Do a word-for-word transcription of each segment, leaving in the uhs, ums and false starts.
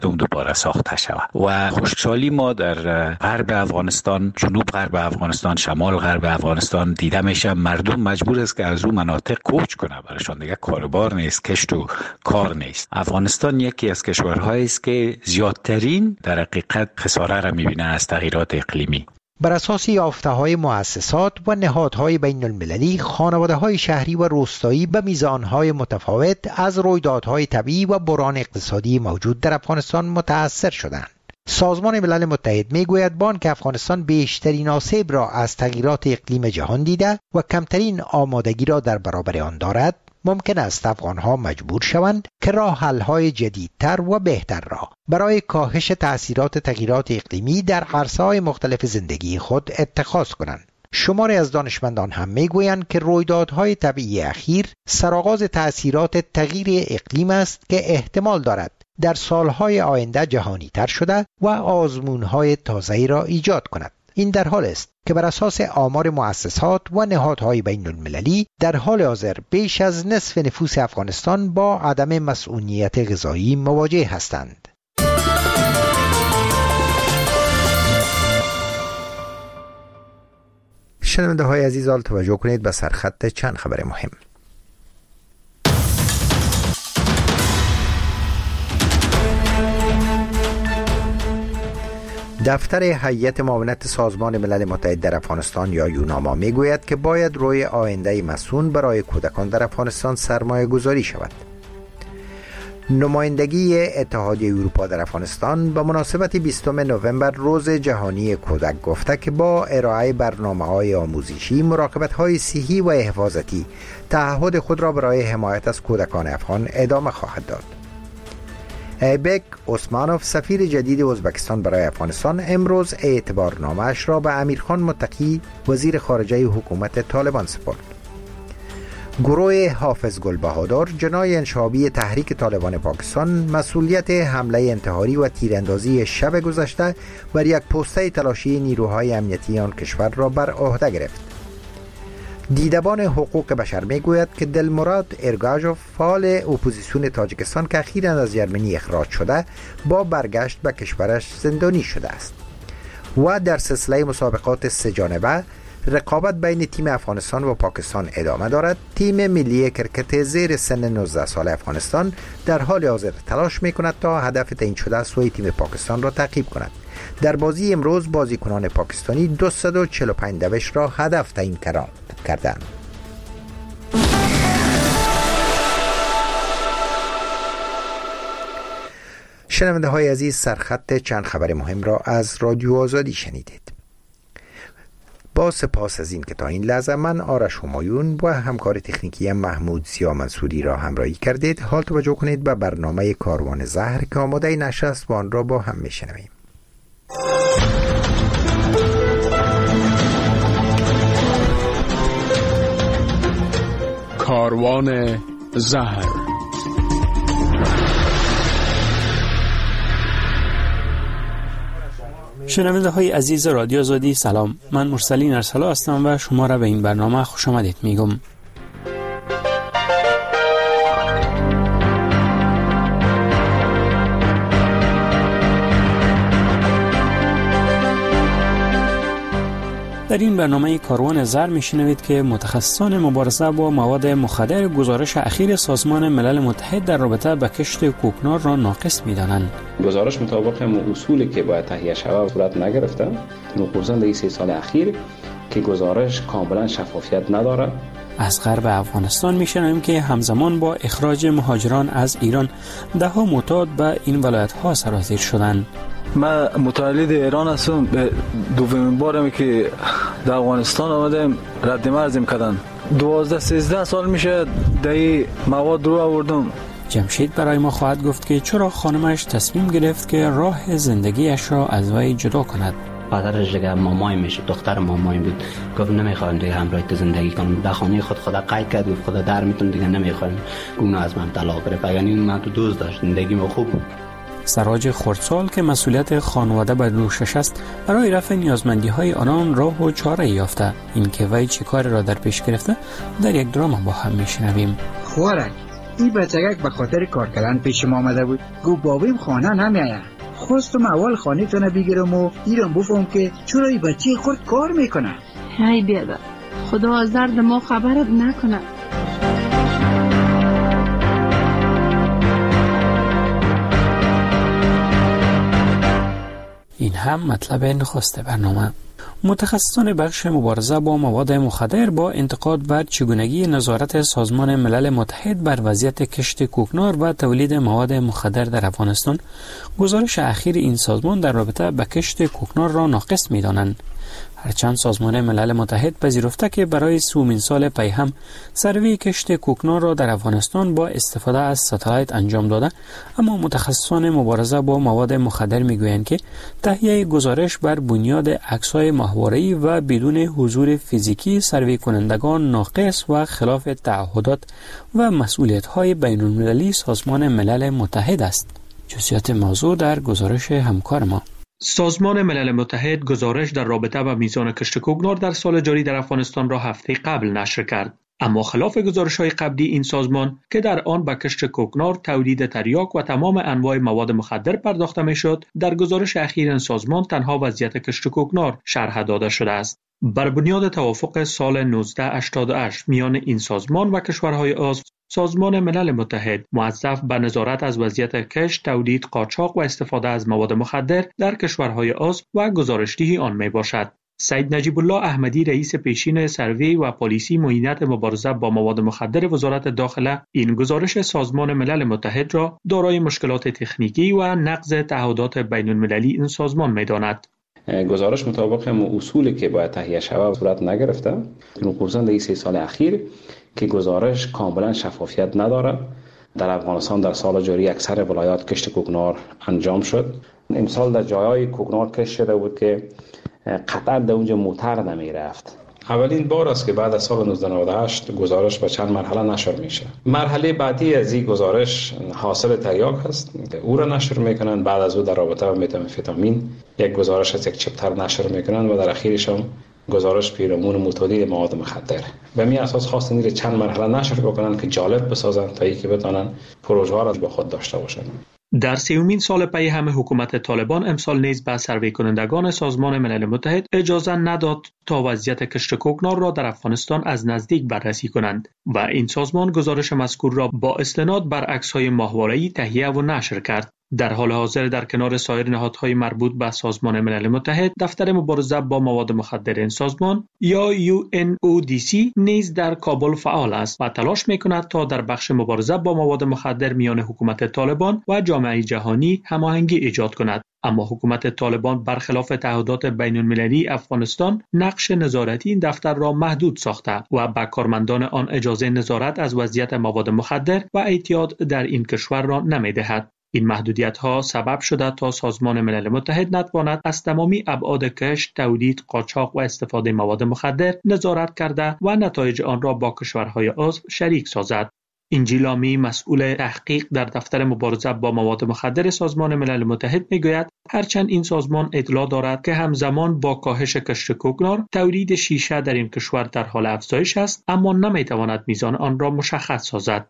دوم دوباره ساخته شود و خوشحالی ما در غرب افغانستان، جنوب غرب افغانستان، شمال غرب افغانستان دیده میشه مردم مجبور است که از اون مناطق کوچ کنه، برایشان دیگه کاروبار نیست، کشت و کار نیست. افغانستان یکی از کشورهایی است که زیادترین در حقیقت خساره را میبینه از تغییرات اقلیمی. بر اساس یافته‌های مؤسسات و نهادهای بین المللی، خانواده‌های شهری و روستایی به میزانهای متفاوت از رویدادهای طبیعی و بحران اقتصادی موجود در افغانستان متأثر شدند. سازمان ملل متحد میگوید بانک افغانستان بیشترین آسیب را از تغییرات اقلیم جهان دیده و کمترین آمادگی را در برابر آن دارد. ممکن است افغانها مجبور شوند که راه حل‌های جدیدتر و بهتر را برای کاهش تأثیرات تغییرات اقلیمی در عرصه‌های مختلف زندگی خود اتخاذ کنند. شماری از دانشمندان هم میگویند که رویدادهای طبیعی اخیر سرآغاز تأثیرات تغییر اقلیم است که احتمال دارد در سالهای آینده جهانی تر شده و آزمونهای تازه‌ای را ایجاد کند. این در حال است که بر اساس آمار مؤسسات و نهادهای بین المللی در حال حاضر بیش از نصف نفوس افغانستان با عدم مسئولیت غذایی مواجه هستند. شنونده های عزیز، حال توجه کنید به سرخط چند خبر مهم. دفتر هیئت معاونت سازمان ملل متحد در افغانستان یا یوناما میگوید که باید روی آینده مسئول برای کودکان در افغانستان سرمایه گذاری شود. نمایندگی اتحادیه اروپا در افغانستان به مناسبت بیستم نوامبر روز جهانی کودک گفته که با ارائه برنامه‌های آموزشی، مراقبت‌های صحی و حفاظتی تعهد خود را برای حمایت از کودکان افغان ادامه خواهد داد. ایبک اسمانوف سفیر جدید ازبکستان برای افغانستان امروز اعتبارنامه‌اش را به امیرخان متقی وزیر خارجه حکومت طالبان سپرد. گروه حافظ گل بهادر جناح انشابی تحریک طالبان پاکستان مسئولیت حمله انتحاری و تیراندازی شب گذشته بر یک پوسته تلاشی نیروهای امنیتی آن کشور را بر عهده گرفت. دیدبان حقوق بشر میگوید که دلمراد ارگاژوف فعال اپوزیسیون تاجیکستان که اخیراً از ژرمنی اخراج شده با برگشت به کشورش زندانی شده است. و در سلسله مسابقات سه جانبه رقابت بین تیم افغانستان و پاکستان ادامه دارد. تیم ملی کرکت زیر سن نوزده سال افغانستان در حال حاضر تلاش میکند تا هدف تعیین شده سوی تیم پاکستان را تعقیب کند. در بازی امروز بازیکنان پاکستانی دویست و چهل و پنج دوش را هدف تعیین کردند. شنونده های عزیز، سرخط چند خبر مهم را از رادیو آزادی شنیدید. با سپاس از این که تا این لحظه من آرش همایون و همکار تکنیکی محمود زیا منصوری را همراهی کردید. حال توجه کنید به برنامه کاروان زهر که آماده نشر است و آن را با هم میشنویم. کاروان زهر. شنونده های عزیز رادیو آزادی، سلام. من مرسلین ارسلا هستم و شما را به این برنامه خوش آمدید میگم. در این برنامه کاروان زهر میشنوید که متخصصان مبارزه با مواد مخدر گزارش اخیر سازمان ملل متحد در رابطه با کشت کوکنار را ناقص می‌دانند. گزارش مطابق اصولی که باید تهیه شود صورت نگرفته. خصوصا در این سه سال اخیر که گزارش کاملا شفافیت ندارد. از غرب افغانستان میشنویم که همزمان با اخراج مهاجران از ایران ده ها معتاد به این ولایت‌ها سرازیر شدند. من متولد ایران هستم. دومین بارم که در افغانستان آمدم رد مرز کردن. دوازده سیزده سال میشه در این مواد رو آوردم. جمشید برای ما خواهد گفت که چرا خانمش تصمیم گرفت که راه زندگیش را از وی جدا کند. پدرش دیگه مامای میشه، دختر مامای بود. گفت نمیخوایم دیگه همراه تو زندگی کنم. در خانه خود خدا قید کرد، گفت خدا در میتون دیگه نمیخوایم. گونه از من طلاق گرفت. یعنی من تو دوست داشت، زندگی ما خوب بود. سراج خردسال که مسئولیت خانواده بر دوشش است، برای رفع نیازمندی‌های آنان راه و چاره یافته. این که وی چه کار را در پیش گرفته در یک دراما با هم میشنویم. خوارک این بچگک به خاطر کار کردن پیش ما آمده بود. گو بابیم خانه نمیاید. خواستم اول خانه تونه بگیرم و ایران بفهم که چرا این بچه خود کار میکنه. های بیادر، خدا از درد ما خبرت نکنه. این هم مطلب نخست برنامه. متخصصان بخش مبارزه با مواد مخدر با انتقاد بر چگونگی نظارت سازمان ملل متحد بر وضعیت کشت کوکنار و تولید مواد مخدر در افغانستان، گزارش اخیر این سازمان در رابطه با کشت کوکنار را ناقص می‌دانند. هرچند سازمان ملل متحد پذیرفته که برای سومین سال پی هم سروی کشت کوکنار را در افغانستان با استفاده از ستلایت انجام داده، اما متخصصان مبارزه با مواد مخدر میگویند که تهیه گزارش بر بنیاد عکس‌های ماهواره‌ای و بدون حضور فیزیکی سروی کنندگان ناقص و خلاف تعهدات و مسئولیت‌های بین‌المللی سازمان ملل متحد است. جزئیات موضوع در گزارش همکار ما. سازمان ملل متحد گزارش در رابطه با میزان کشت کوکنار در سال جاری در افغانستان را هفته قبل نشر کرد. اما خلاف گزارش‌های قبلی این سازمان که در آن به کشت کوکنار، تولید تریاک و تمام انواع مواد مخدر پرداخته می‌شد، در گزارش اخیر این سازمان تنها وضعیت کشت کوکنار شرح داده شده است. بر بنیاد توافق سال نوزده هشتاد و هشت میان این سازمان و کشورهای عضو، سازمان ملل متحد موظف به نظارت از وضعیت کشت، تولید، قاچاق و استفاده از مواد مخدر در کشورهای عضو و گزارشدهی آن می باشد. سید نجیب الله احمدی، رئیس پیشین سروی و پلیسی معینت مبارزه با مواد مخدر وزارت داخله، این گزارش سازمان ملل متحد را دارای مشکلات تکنیکی و نقض تعهدات بین المللی این سازمان می داند. گزارش مطابق اصولی که باید تهیه شود صورت نگرفته. خصوصا در سه سال اخیر که گزارش کاملا شفافیت نداره. در افغانستان در سال جاری اکثر ولایات کشت کوکنار انجام شد. امسال در جایهای کوکنار کشت شده بود که قطعا در اونجا موتر نمی رفت. اولین بار است که بعد از سال نوزده نود و هشت گزارش به چند مرحله نشر میشه. مرحله بعدی از این گزارش حاصل تریاک است که او را نشر میکنن. بعد از او در رابطه با متامفتامین یک گزارش از یک چپتر نشر میکنن و در اخیرش هم گزارش پیرامون متعدد مواد مخدر. به می اساس خواستن این چند مرحله نشر بکنن که جالب بسازن تا اینکه بتونن پروژه ها را به خود داشته باشن. در سومین سال پی هم حکومت طالبان امسال نیز به سروی کنندگان سازمان ملل متحد اجازه نداد تا وضعیت کشت کوکنار را در افغانستان از نزدیک بررسی کنند و این سازمان گزارش مذکور را با استناد بر عکس‌های ماهواره‌ای تهیه و نشر کرد. در حال حاضر در کنار سایر نهادهای مربوط به سازمان ملل متحد، دفتر مبارزه با مواد مخدر این سازمان یا یو ان او دی سی نیز در کابل فعال است و تلاش می‌کند تا در بخش مبارزه با مواد مخدر میان حکومت طالبان و جامعه جهانی هماهنگی ایجاد کند. اما حکومت طالبان برخلاف تعهدات بین المللی افغانستان نقش نظارتی این دفتر را محدود ساخته و به کارمندان آن اجازه نظارت از وضعیت مواد مخدر و اعتیاد در این کشور را نمی‌دهد. این محدودیت‌ها سبب شده تا سازمان ملل متحد نتواند از تمامی ابعاد کشت، تولید، قاچاق و استفاده مواد مخدر نظارت کرده و نتایج آن را با کشورهای عضو شریک سازد. انجیل لامی، مسئول تحقیق در دفتر مبارزه با مواد مخدر سازمان ملل متحد میگوید هرچند این سازمان اطلاع دارد که همزمان با کاهش کشت کوکنار، تولید شیشه در این کشور در حال افزایش است، اما نمیتواند میزان آن را مشخص سازد.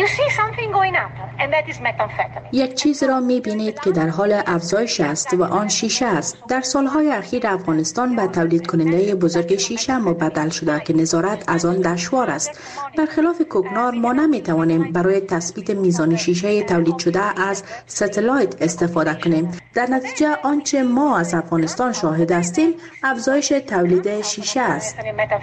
یک چیز را می‌بینید که در حال افزایش است و آن شیشه است. در سالهای اخیر افغانستان به تولید کننده بزرگ شیشه مبدل شده که نظارت از آن دشوار است. برخلاف کوکنار ما نمی‌توانیم برای تثبیت میزان شیشه تولید شده از ستلایت استفاده کنیم. در نتیجه آنچه ما از افغانستان شاهد هستیم افزایش تولید شیشه است.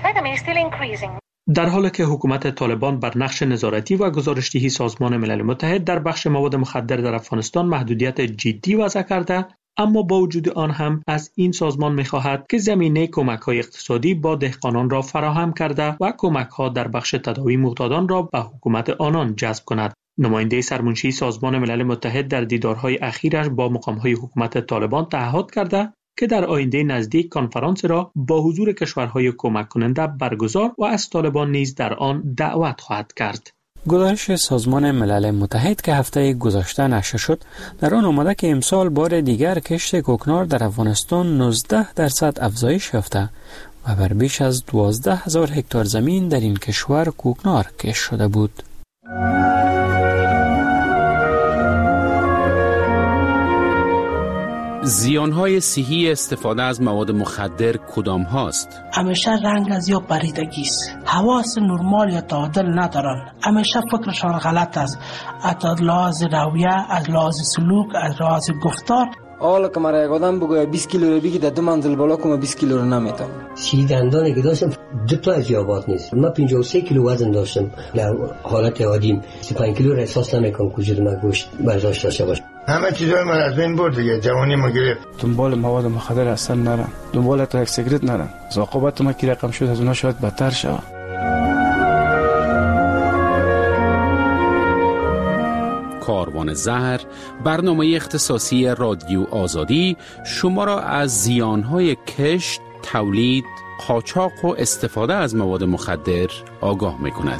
در حالی که حکومت طالبان بر نقش نظارتی و گزارشدهی سازمان ملل متحد در بخش مواد مخدر در افغانستان محدودیت جدی وضع کرده، اما با وجود آن هم از این سازمان می‌خواهد که زمینه کمک‌های اقتصادی با دهقانان را فراهم کرده و کمک‌ها در بخش تداوی معتادان را به حکومت آنان جذب کند. نماینده سرمنشی سازمان ملل متحد در دیدارهای اخیرش با مقام‌های حکومت طالبان تعهد کرده که در آینده نزدیک کنفرانس را با حضور کشورهای کمک کننده برگزار و از طالبان نیز در آن دعوت خواهد کرد. گزارش سازمان ملل متحد که هفته گذشته نشر شد در آن آمده که امسال بار دیگر کشت کوکنار در افغانستان نوزده درصد افزایش یافته و بر بیش از دوازده هزار هکتار زمین در این کشور کوکنار کشت شده بود. زیانهای صحی استفاده از مواد مخدر کدام هاست؟ همیشه رنگ از یا پریدگی است، حواس نرمال یا تعادل ندارن، همیشه فکرشان غلط است، از لحاظ رویه، از لحاظ سلوک، از لحاظ گفتار. حالا که مرا یک آدم بگوید بیست کیلو رو بگی در دو منزل بالا کنم بیست کیلو رو نمیتونم. سی دندانی که داشتم دو تا از جوابات نیست. من پنجاه و سه کیلو وزن داشتم. در حالت عادیم سی و پنج کیلو را احساس نمیکنم که وجود من گوشت برداشت داشته باشه. همه چیزای من از بین برد دیگه، جوانی ما گرفت. دنبال مواد مخدر اصلا نرم، دنبال تا یک سیگرت نرم. عاقبت ما کی رقم شد از اونها شاید بدتر شود. کاروان زهر، برنامه اختصاصی رادیو آزادی، شما را از زیانهای کشت، تولید، قاچاق و استفاده از مواد مخدر آگاه می کند.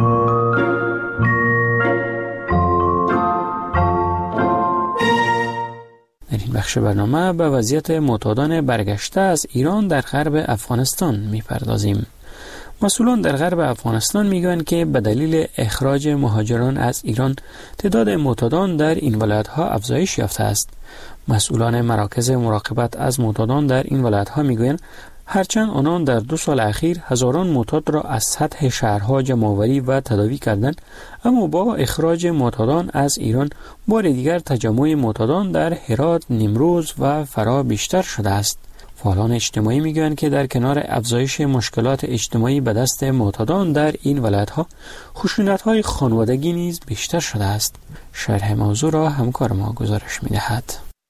در این بخش برنامه به وضعیت معتادان برگشته از ایران در غرب افغانستان می پردازیم. مسئولان در غرب افغانستان میگویند که به دلیل اخراج مهاجران از ایران تعداد معتادان در این ولایت‌ها افزایش یافته است. مسئولان مراکز مراقبت از معتادان در این ولایت‌ها میگویند هرچند آنان در دو سال اخیر هزاران معتاد را از سطح شهرها جمع‌آوری و تداوی کردند، اما با اخراج معتادان از ایران بار دیگر تجمع معتادان در هرات، نیمروز و فرا بیشتر شده است. فعالان اجتماعی میگویند که در کنار افزایش مشکلات اجتماعی به دست معتادان در این ولایت‌ها، خشونت‌های خانوادگی نیز بیشتر شده است. شرح موضوع را همکار ما گزارش می‌دهد.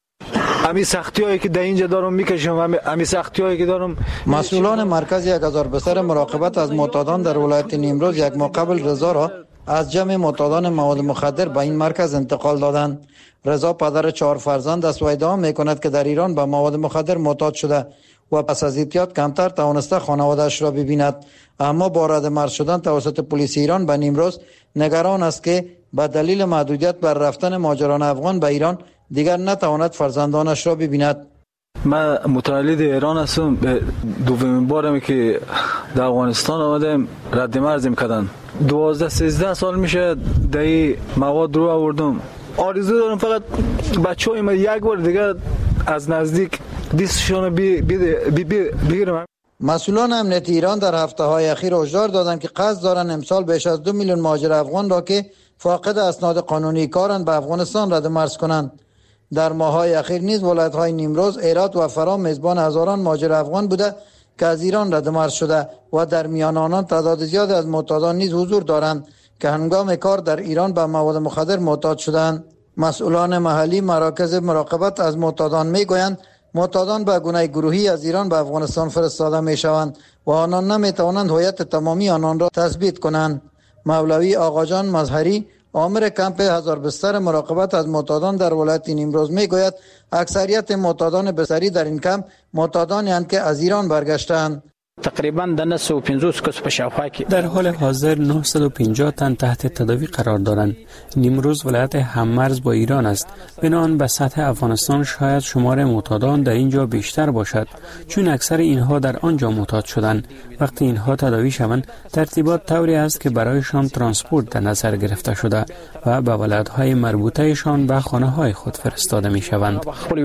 امی سختی‌هایی که در اینجا دارم می‌کشم، امی سختی‌هایی که دارم. مسئولان مرکز یک هزار بستر مراقبت از معتادان در ولایت نیمروز یک ماه قبل رضا را از جمع معتادان مواد مخدر به این مرکز انتقال دادند. رضا پدر چهار فرزند است و ادعا می‌کند که در ایران به مواد مخدر معتاد شده و پس از اعتیاد کمتر توانسته خانواده‌اش را ببیند، اما با رد مرز شدن توسط پلیس ایران به نیمروز نگران است که به دلیل محدودیت بر رفتن مهاجران افغان به ایران دیگر نتواند فرزندانش را ببیند. من متولد ایران هستم. دومین بارم که در افغانستان آمدم رد مرز می‌کردن. دوازده سیزده سال میشه در این مواد رو آوردم. آرزو دارم فقط بچه‌های ما یک بار دیگه از نزدیک دستشون بی بی بگیرم. مسئولان امنیت ایران در هفته‌های اخیر هشدار دادند که قصد دارند امسال بیش از دو میلیون مهاجر افغان را که فاقد اسناد قانونی کارند به افغانستان رد مرز کنند. در ماه‌های اخیر نیز ولایت‌های نیمروز، هرات و فرا میزبان هزاران مهاجر افغان بوده که از ایران رد مرز شده و در میان آنان تعداد زیادی از معتادان نیز حضور دارند که هنگام کار در ایران به مواد مخدر معتاد شدند. مسئولان محلی مراکز مراقبت از معتادان میگویند معتادان به گونه گروهی از ایران به افغانستان فرستاده میشوند و آنان نمیتوانند هویت تمامی آنان را تثبیت کنند. مولوی آقاجان مظهری، آمر کمپ هزار بستر مراقبت از معتادان در ولایت نیمروز میگوید اکثریت معتادان بستری در این کمپ معتادانی اند که از ایران برگشتند. تقریبا در نهصد و پنجاه کس په شاوخوا کې در حال حاضر نهصد و پنجاه تن تحت تداوی قرار دارند. نیمروز ولایت هممرز با ایران است. بنابراین به سطح افغانستان شاید شمار معتادان در اینجا بیشتر باشد، چون اکثر اینها در آنجا معتاد شدند. وقتی اینها تداوی شوند ترتیبات طوری است که برایشان ترانسپورت در نظر گرفته شده و به ولایت‌های مربوطه‌شان به خانه‌های خود فرستاده می‌شوند.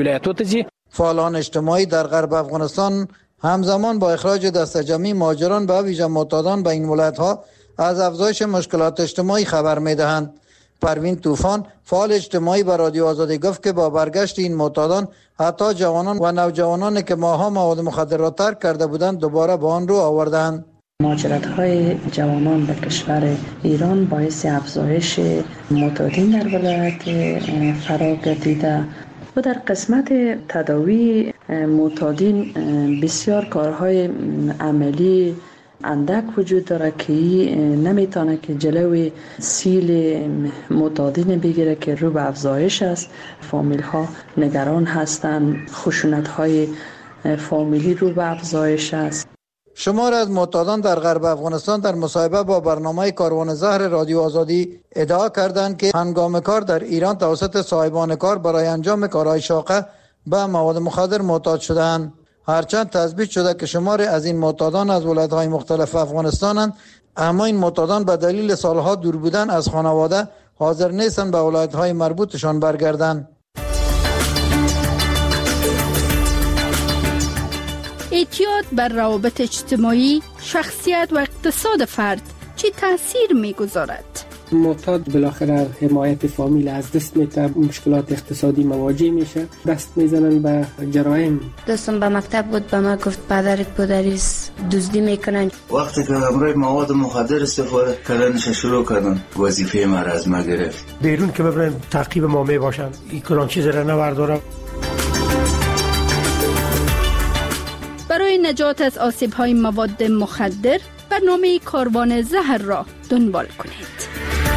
فعالان اجتماعی در غرب افغانستان همزمان با اخراج دسته‌جمعی مهاجران به ویژه معتادان به این ولایت‌ها از افزایش مشکلات اجتماعی خبر می‌دهند. پروین طوفان، فعال اجتماعی، به رادیو آزادی گفت که با برگشت این معتادان حتی جوانان و نوجوانانی که ماها مواد مخدر را ترک کرده بودند دوباره به آن رو آوردند. مهاجرت‌های جوانان به کشور ایران باعث افزایش معتادین در ولایت فرا گردیده و در قسمت تداوی معتادین بسیار کارهای عملی اندک وجود داره که نمیتونه که جلوی سیل معتادین بگیره که رو به افزایش است. فامیل ها نگران هستند، خشونت های فامیلی رو به افزایش است. شمار از معتادان در غرب افغانستان در مصاحبه با برنامه کاروان زهر رادیو آزادی ادعا کردند که هنگام کار در ایران توسط صاحبان کار برای انجام کارهای شاقه به مواد مخدر معتاد شدند. هرچند تثبیت شده که شمار از این معتادان از ولایت‌های مختلف افغانستانند، اما این معتادان به دلیل سالها دور بودن از خانواده حاضر نیستند به ولایت‌های مربوطشان برگردند. اعتیاد بر روابط اجتماعی، شخصیت و اقتصاد فرد چه تأثیر می‌گذارد؟ معتاد بالاخره حمایت فامیل از دست میده، مشکلات اقتصادی مواجه میشه، دست میزنن به جرایم. دوستم به مکتب بود، به ما گفت پدرت پدریست دزدی میکنن. وقتی که امروز مواد مخدر استفاده کردنش شروع کردن، وظیفه ما را از ما گرفت. بیرون که ببرن تعقیب ما میباشن، این کلان چیز را نبردارم. برای نجات از آسیب‌های مواد مخدر برنامه کاروان زهر را دنبال کنید.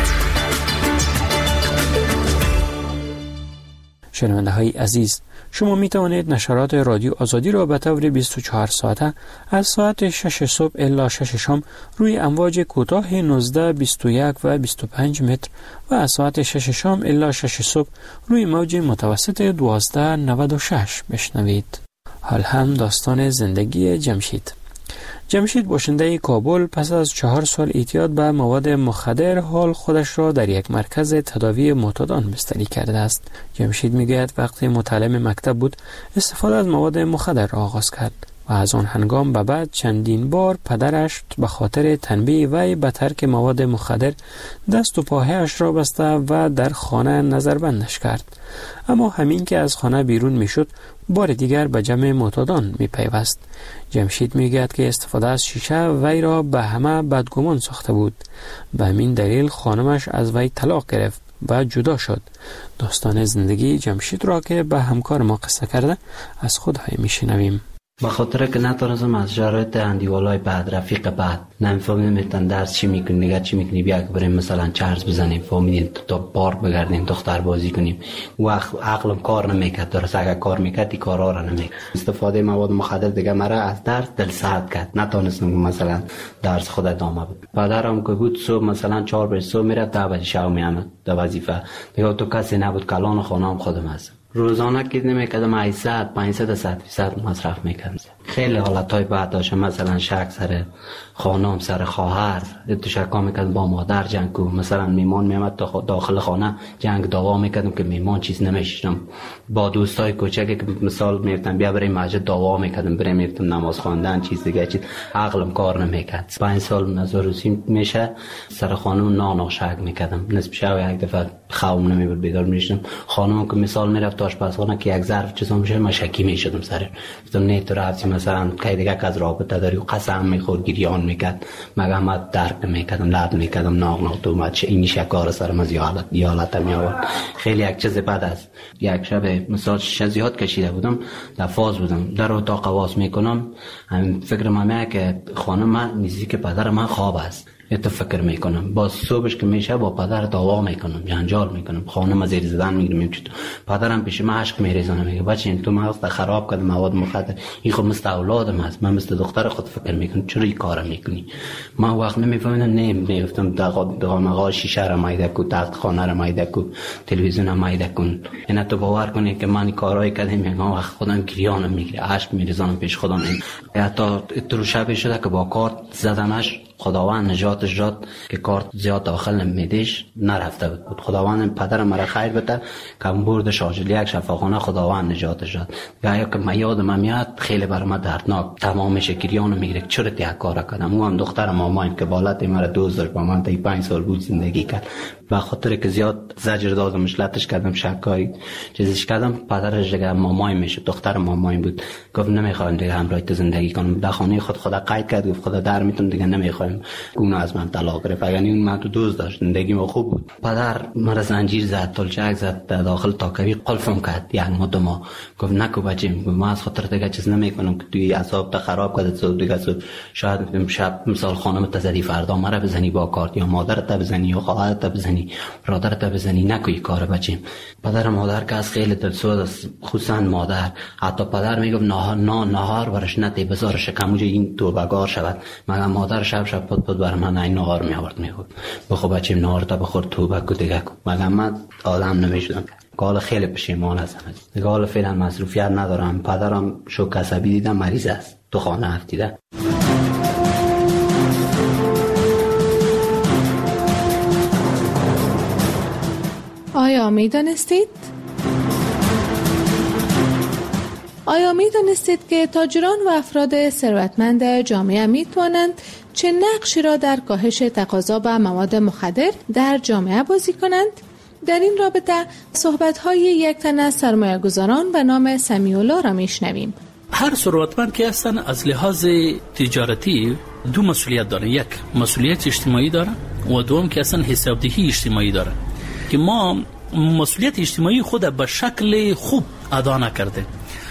شنونده های عزیز، شما می توانید نشرات رادیو آزادی را به طور بیست و چهار ساعته از ساعت شش صبح الی شش شام روی امواج کوتاه نوزده، بیست و یک و بیست و پنج متر و از ساعت شش شام الی شش صبح روی موج متوسط دوازده نود و شش بشنوید. حال هم داستان زندگی جمشید. جمشید باشنده کابل پس از چهار سال اعتیاد به مواد مخدر حال خودش را در یک مرکز تداوی معتادان بستری کرده است. جمشید میگوید وقتی متعلم مکتب بود استفاده از مواد مخدر را آغاز کرد و از آن هنگام به بعد چندین بار پدرش به خاطر تنبیه وی به ترک مواد مخدر دست و پاهایش را بسته و در خانه نظربندش کرد. اما همین که از خانه بیرون میشد بار دیگر به جمع معتادان می پیوست. جمشید میگوید که استفاده از شیشه وی را به همه بدگمان ساخته بود. به همین دلیل خانمش از وی طلاق گرفت و جدا شد. داستان زندگی جمشید را که به همکار ما قصه کرده از خودهای میشنویم. به خاطر که نتونستم از شرایط اندیوالای بعد، رفیق بعد نمیفهمیم میتن درس چی میکنی، نگه چی میکنی، بیا که بریم مثلا چرز بزنیم، فهمیدیم تا پارک بگردیم، دختر بازی کنیم. و عقلم کار نمیکرد، درست اگر کار میکرد این کارها را نمیکرد. استفاده مواد مخدر دیگه مرا از درس دل سرد کرد، نتونستم مثلا درس خود ادامه بدم. پدرم که بود صبح مثلا چهار بجه صبح میرفت، ده بجه شب میامد در وظیفه. دیگه تو کسی نبود، کلان خانه‌ام خودم هستم. روزانه که نمیکردم هشتصد پانصد صد فیصد مصرف میکردم. خیلی حالتهای بعد داشتم، مثلا شک سر خانم، سر خواهر، تو شکا میکردم با مادر جنگ کو، مثلا میمان میامد داخل خانه جنگ دعوا میکردم که میمان چیز نمیشیدم. با دوستای کوچکی که مثال میرفتم بیا بریم مسجد دعوا میکردم، بریم میرفتم نماز خواندن، چیز دیگه چیز عقلم کار نمیکرد. پنج سال نزار روسی میشه سر خانم نانا شک میکردم. نصف شب یک دفعه خوابم نمیبرد، بیدار میشدم. خانم که مثال میرفت آشپزخانه که یک ظرف چیزا میشه مشکی میشدم سر. گفتم نه تو رفتی مثلا که دیگه از رابطه داری و قسم میخورد، گریان میکرد، مگه ما درک میکردم، لرد میکردم، ناغ ناغ تو مچ این شکار سرم از یالت یالت میآورد. خیلی یک چیز بعد از یک شب مثلا شزیات کشیده بودم، در فاز بودم، در اتاق واس میکنم، همین فکر من که خانم من نزدیک پدر من خواب است. تو فکر میکنم باز صبحش که میشه با پدر دعوا میکنم، جنجال میکنم، خانم زیر زدن میگیرم. پدرم پیش من عشق میریزونه، میگه بچه این تو مغز خراب کردی، مواد مخدر، این خود مثل اولادم هست، من مثل دختر خود فکر میکنم، چرا این کارو میکنی؟ من وقت نمیفهمیدم، نه میگفتم دغا شیشه را مایده کو، تخت خانه را مایده کو، تلویزیون را مایده کن. اینا تو باور کنی که من کارهای کردم، میگم وقت خودم گریانم میگیره، عشق میریزونم پیش خودم. حتی تو شب شده که با کارت زدمش، خداوند نجاتش داد که کارت زیاد داخل نمیدیش نرفته بود. خداوند پدرم مرا خیر بده که برد شاجل یک شفاخانه، خداوند نجاتش داد. یا که من یادم میاد خیلی برام دردناک، تمام شکریانو میگیره چرا یک کار کردم. اون هم دختر مامایم که بالات مرا دوست داشت، با من تا پنج سال بود زندگی کرد. به خاطر که زیاد زجر دادم، مشلتش کردم، شکای چیزش کردم، پدرش دیگه مامایم میشه، دختر مامایم بود، گفت نمیخوام دیگه همراه تو زندگی کنم. در خانه خود خدا قید کرد، گفت خدا در میتونم دیگه نمیخوام. گونه از من طلاق گرفت. یعنی اون من تو دوست داشت، زندگی ما خوب بود. پدر مرا زنجیر زد، تلچک زد، داخل تاکوی قلفم کرد. یک مدت ما گفت نکو بچه‌م، ما از خاطر دیگه چیز نمیکنم که توی اعصاب تا خراب کرد. صبح دیگه صبح شاید شب مثال خانم تزدی، فردا مرا بزنی با کارت، یا مادرت بزنی، یا خواهرت بزنی، برادرت بزنی، نکوی کار بچه‌م. پدر مادر که از خیلی دلسوز است، خصوصا مادر. حتی پدر میگفت نهار نه نهار برش نتی بزار شکموج این تو بگار شود. مگر مادر شب شب پد پد بر من این نهار می آورد میگفت بخو بچه‌م نهار تا بخور تو بگو دیگه کو. مگر من آدم نمیشدم. قال خیلی پشیمان هستم. قال فعلا مصروفیت ندارم. پدرم شوک عصبی دیدم، مریض است، تو خانه افتیده. آیا می دانستید؟ آیا می دانستید که تاجران و افراد ثروتمند جامعه می توانند چه نقشی را در کاهش تقاضا به مواد مخدر در جامعه بازی کنند؟ در این رابطه صحبت‌های یک تن از سرمایه‌گذاران به نام سمیع‌الله را میشنویم. هر ثروتمند که هستن از لحاظ تجارتی دو مسئولیت داره، یک مسئولیت اجتماعی داره و دوم که اصلا حسابدهی اجتماعی داره که ما مسئولیت اجتماعی خود به شکل خوب ادا نکرده.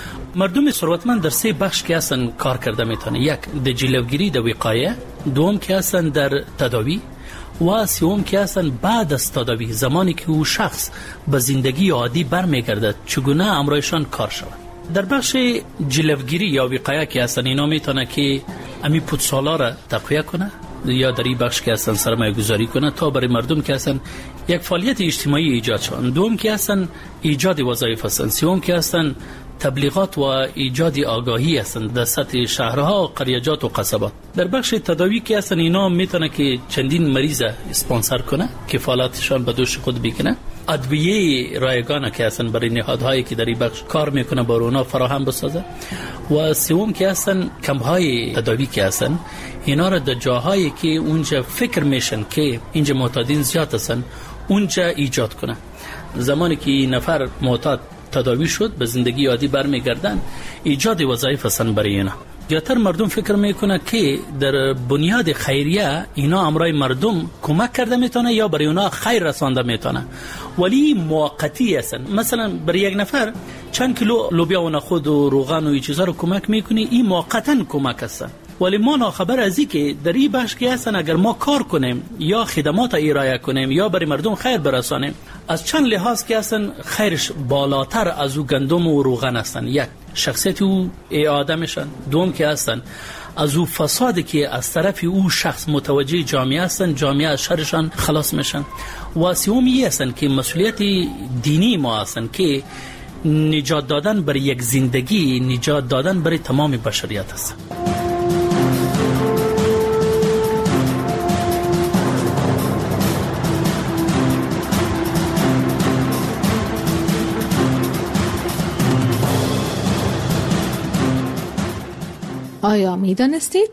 مردم ثروتمند در سه بخش که اصلا کار کرده میتونه، یک در جلوگیری در وقایه، دوم که اصلا در تداوی و سوم که اصلا بعد از تداوی زمانی که او شخص به زندگی عادی برمیگرده چگونه امرایشان کار شود. در بخش جلوگیری یا وقایه که اصلا اینا میتونه که امی پودسالا را تقویه کنه یا در این بخش که اصلا سرمایه گذاری کنه تا برای مردم که اصلا یک فعالیت اجتماعی ایجاد شون، دوم که اصلا ایجاد وظایف هستند، سوم که اصلا تبلیغات و ایجاد آگاهی هستند در سطح شهرها، قریجات و قصبات. در بخش تداوی که اصلا اینا میتونه که چندین مریض اسپانسر کنه، کفالتشان به دوش خود بکنه، ادویه رایگانه که اصلا برای نهادهایی که در این بخش کار میکنه با اونا فراهم بسازه، و سوم که اصلا کمپ‌های تداوی که اصلا اینا را در جاهایی که اونجا فکر میشن که اینجا معتادین زیاد هستن اونجا ایجاد کنه. زمانی که نفر معتاد تداوی شد به زندگی عادی برمیگردن، ایجاد وظایف هستن برای اینا. زیاتر مردم فکر میکنه که در بنیاد خیریه اینا امرای مردم کمک کرده میتونه یا برای اونا خیر رسانده میتونه، ولی موقتی هستن. مثلا برای یک نفر چند کیلو لوبیا و نخود و روغن و این چیزا رو کمک میکنی، این موقتا کمک هستن، ولی ما ناخبر از این که در این بخش که هستن اگر ما کار کنیم یا خدمات ارائه کنیم یا برای مردم خیر برسانیم، از چند لحاظ که هستن خیرش بالاتر از او گندم و روغن هستن. یک شخصیت او اعاده میشن، دوم که هستن از او فسادی که از طرف او شخص متوجه جامعه هستن، جامعه از شرشان خلاص میشن، و سومی هستن که مسئولیت دینی ما هستن که نجات دادن برای یک زندگی، نجات دادن برای تمام بشریت هست. آیا می دانستید؟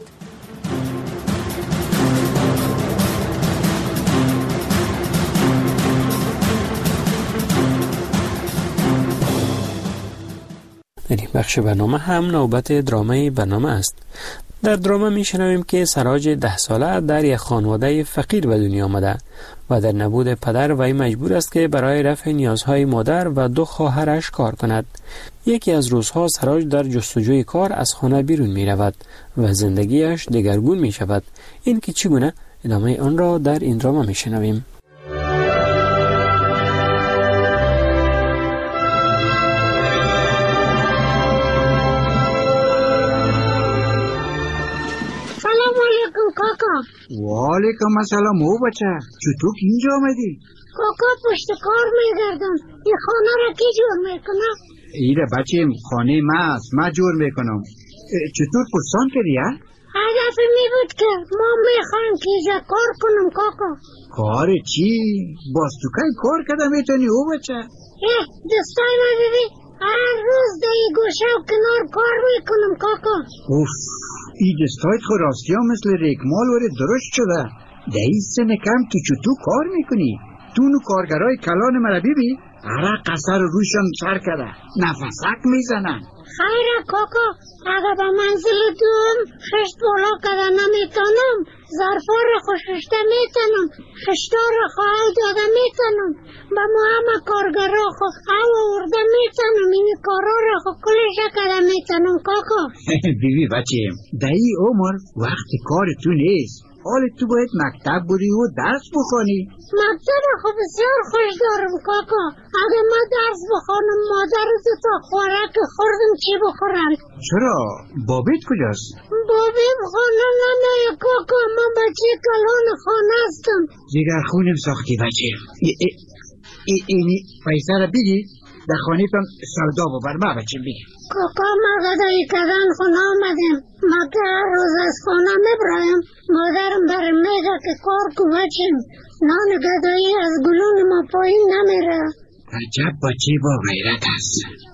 در این بخش برنامه هم نوبت درامه برنامه است. در درامه می شنویم که سراج ده ساله در یک خانواده فقیر به دنیا آمده و در نبود پدر وی مجبور است که برای رفع نیازهای مادر و دو خواهرش کار کند. یکی از روزها سراج در جستجوی کار از خانه بیرون می رود و زندگیش دگرگون می شود. این که چگونه، ادامه آن را در این درامه می شنویم. کاکا. وعلیکم السلام. او بچه چطور اینجا آمدی؟ کاکا پشت کار میگردم. این خانه را کی جور میکنه؟ ایره بچه خانه ما است، ما جور میکنم. چطور پرسان کردی ها؟ هدف می بود که ما میخوایم که اینجا کار کنم کاکا. کار چی؟ باز تو که کار کرده میتونی او بچه؟ اه دستای ما ببی هر روز در این گوشه و کنار کار میکنم کاکا. اوف ای دستایت خود راستی ها مثل ریکمال وره درست شده. در این سن کم تو چطور کار میکنی؟ تو نو کارگرای کلان مرا بیبی هره قصر روشان سر کرده نفسک میزنن. خیره کاکا، اگه به منزل دوم خشت بالا کرده نمیتونم، ظرفا را خوششته میتونم، خشتا را خواهی داده میتونم، به ما همه کارگرا خو او ارده میتونم، این کارا را خو کلشه کرده میتونم کاکا. بیبی بچه در این عمر وقت کار تو نیست، حال تو باید مکتب بری و درس بخوانی. مکتب خو بسیار خوش دارم کاکا. اگه ما درس بخوانم مادر دو تا خوراک خوردم چی بخورم؟ چرا؟ بابیت کجاست؟ بابیم خانه نمیه کاکا، من بچه کلان خانه هستم. دیگر خونم ساختی بچه. ای ای ای اینی پیسه را بگی در خانه تان سودا ببر ما بچه بگی. کاکا ما گدایی کردن خونه آمدیم، ما که هر روز از خانه میبرایم، مادرم برم میگه که کار کو بچیم، نان گدایی از گلون ما پایین نمیره. عجب بچه با غیرت است.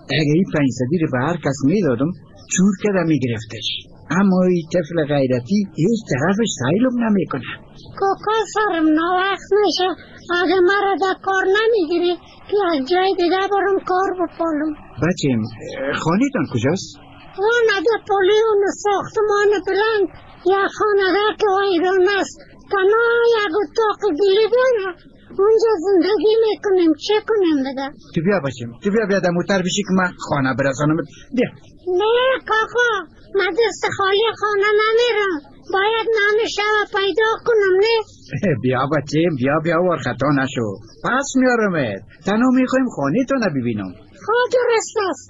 اگه این پنج صدی رو به هر کس میدادم چور کده میگرفتش، اما این طفل غیرتی هیچ طرفش سیلم نمیکنه. کاکا سرم ناوقت میشه، اگه مرا در کار نمیگیری که از جای دیگه برم کار بپالم. بچیم خانیتان کجاست؟ اون در پولیون ساختمان بلند یا خانه که ویران است، تنها یک اتاق گلی داره، اونجا زندگی میکنیم. چه کنیم بده؟ تو بیا بچیم، تو بیا بیا در موتر بشی که من خانه برسانم. بیا. نه کاکا، من دست خالی خانه نمیرم، باید نان شب پیدا کنم. نه بیا بچیم، بیا بیا ور خطا نشو، پس میارمت. تنها میخوایم خانه تو نبینم. خواه درست است.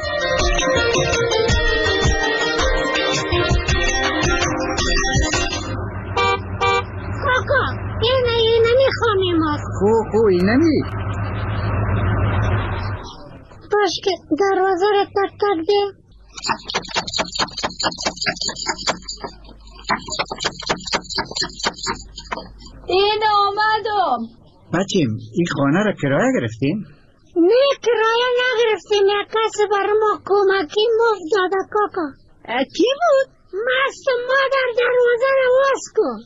کاکا اینه اینه میخوانی ما. خو خو اینه می باش که دروازه رو تک تک ده. این آمدم. بچیم این خانه رو کرایه گرفتیم؟ نه کرایه نگرفتیم، یک کسی برای ما کمکی مفت داده کاکا. کی بود؟ مست مادر دروازه رو باز کن.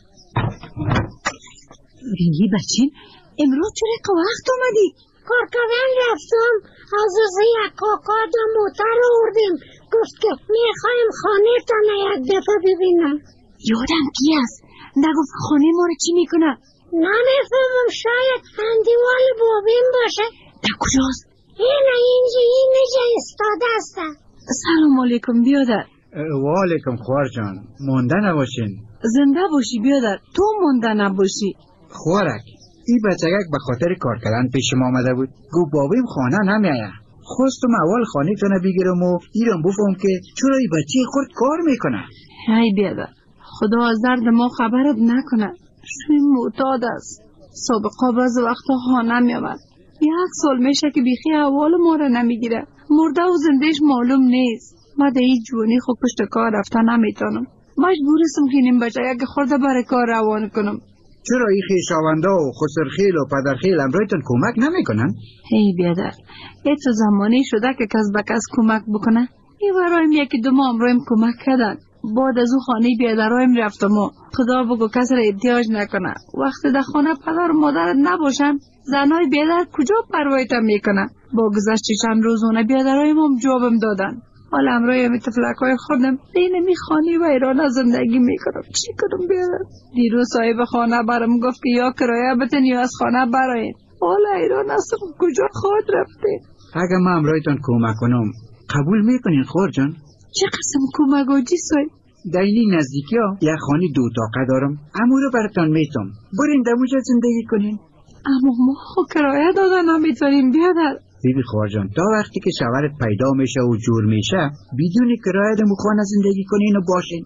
رنگی بچین امروز چرا که وقت اومدی؟ کار کردن رفتم، از از یک کاکا دا موتر آوردیم، گفت که میخوایم خانه تانه یک دفعه ببینم. یادم کی است؟ نگفت خانه ما رو چی میکنه؟ نمیفهمم، شاید اندیوال بابین باشه. در کجاست؟ اینه اینجا اینجا استاده است. سلام علیکم بیادر. و علیکم خوار جان، مونده نباشین. زنده باشی بیادر، تو مونده نباشی. خوارک این بچگک به خاطر کار کردن پیش ما آمده بود، گو بابیم خانه نمیایه، خواستم اول خانه تونه بگیرم و ایران بفهم که چرا این بچه خورد کار میکنه. هی بیادر، خدا از درد ما خبرت نکنه، شوی معتاد است. سابقا باز وقتا خانه میامد، یک سال میشه که بیخی اول ما رو نمیگیره، مرده و زندهش معلوم نیست. ما در این جوانی خود پشت کار رفته نمیتونم، مجبورستم که این بچه یک خورده برای کار روان کنم. چرا این خویشاوندا و خسرخیل و پدرخیل امرایتون کمک نمیکنن؟ هی بیادر، ای تو زمانی شده که کس به کس کمک بکنه؟ ای برایم یکی دو ماه امرایم کمک کردن، بعد از او خانه بیادرایم رفتم و خدا بگو کس را احتیاج نکنه. وقتی در خانه پدر و مادرت نباشن، زنای بیادر کجا پروایتم میکنه؟ با گذشت چند روزونه بیادرایم هم جوابم دادن. حالا امروی می تفلکای خودم دین می خانی و ایران زندگی میکنم. چی کنم بیادر؟ دیروز صاحب خانه برام گفت که یا کرایه بتن یا از خانه براین. حالا ایران هستم کجا خود رفته؟ اگه ما امرایتان کمک کنم قبول میکنین خور جان؟ چه قسم کمک و جی صاحب؟ در این نزدیکی ها یک خانه دو تاقه دارم، امو رو براتان میتم، برین دموجا زندگی کنین. اما ما خو کرایه دادن نمیتونیم بیادر. بیبی خوارجان تا وقتی که شوهرت پیدا میشه و جور میشه بدون کرایه دمو خانه زندگی کنین و باشین.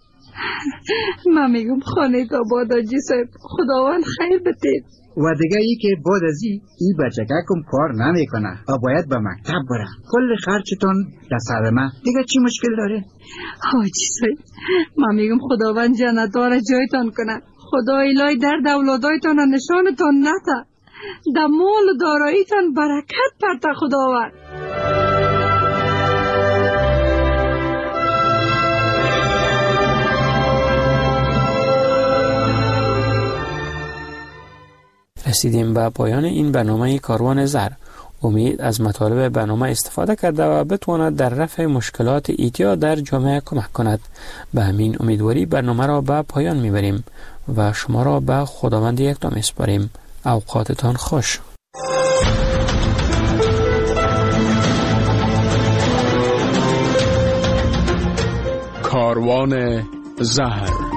من میگم خانه تا بادا جی صاحب، خداوند خیر بتید. و دیگه ای که بعد از ای ای بچگکم کار نمیکنه و باید به مکتب بره، کل خرچتون در سر من، دیگه چی مشکل داره؟ حاجی صاحب من میگم خداوند جنت‌ها جایتان کنه، خدا الهی درد اولادایتان نشانتان نده، در مال و داراییتان برکت پرته خداوند. رسیدیم به پایان این برنامه کاروان زر. امید از مطالب برنامه استفاده کرده و بتواند در رفع مشکلات ایتیا در جامعه کمک کند. به همین امیدواری برنامه را به پایان میبریم و شما را به خداوند یکتا میسپاریم. اوقاتتان خوش. کاروان زهر.